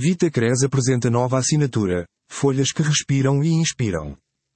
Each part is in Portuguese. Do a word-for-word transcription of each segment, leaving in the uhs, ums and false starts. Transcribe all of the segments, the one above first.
Vitacres apresenta nova assinatura, folhas que respiram e inspiram.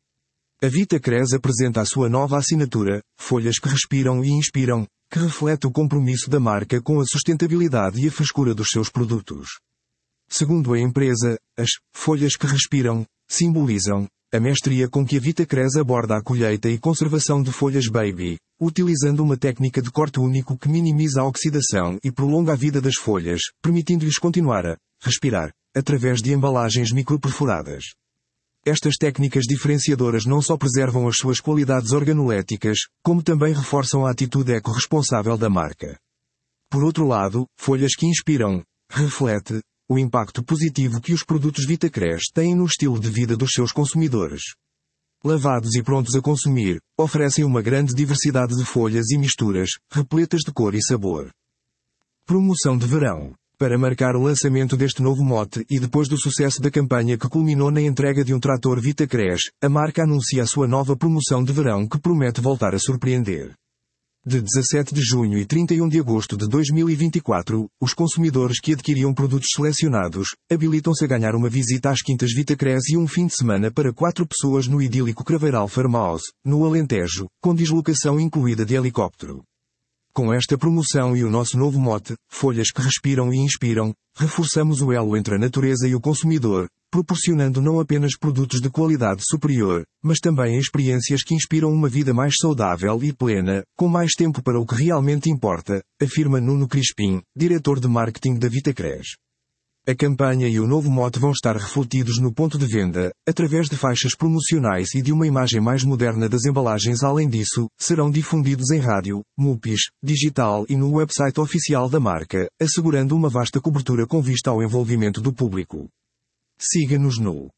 A Vitacres apresenta a sua nova assinatura, folhas que respiram e inspiram, que reflete o compromisso da marca com a sustentabilidade e a frescura dos seus produtos. Segundo a empresa, as folhas que respiram simbolizam a mestria com que a Vitacres aborda a colheita e conservação de folhas baby, utilizando uma técnica de corte único que minimiza a oxidação e prolonga a vida das folhas, permitindo-lhes continuar a respirar, através de embalagens microperfuradas. Estas técnicas diferenciadoras não só preservam as suas qualidades organoléticas, como também reforçam a atitude eco-responsável da marca. Por outro lado, folhas que inspiram, reflete o impacto positivo que os produtos Vitacres têm no estilo de vida dos seus consumidores. Lavados e prontos a consumir, oferecem uma grande diversidade de folhas e misturas, repletas de cor e sabor. Promoção de verão. Para marcar o lançamento deste novo mote e depois do sucesso da campanha que culminou na entrega de um trator Vitacres, a marca anuncia a sua nova promoção de verão que promete voltar a surpreender. De dezassete de junho e trinta e um de agosto de dois mil e vinte e quatro, os consumidores que adquiriam produtos selecionados, habilitam-se a ganhar uma visita às quintas Vitacres e um fim de semana para quatro pessoas no idílico Craveiral Farmhouse, no Alentejo, com deslocação incluída de helicóptero. Com esta promoção e o nosso novo mote, folhas que respiram e inspiram, reforçamos o elo entre a natureza e o consumidor, proporcionando não apenas produtos de qualidade superior, mas também experiências que inspiram uma vida mais saudável e plena, com mais tempo para o que realmente importa, afirma Nuno Crispim, diretor de marketing da Vitacres. A campanha e o novo mote vão estar refletidos no ponto de venda, através de faixas promocionais e de uma imagem mais moderna das embalagens. Além disso, serão difundidos em rádio, M U P I S, digital e no website oficial da marca, assegurando uma vasta cobertura com vista ao envolvimento do público. Siga-nos no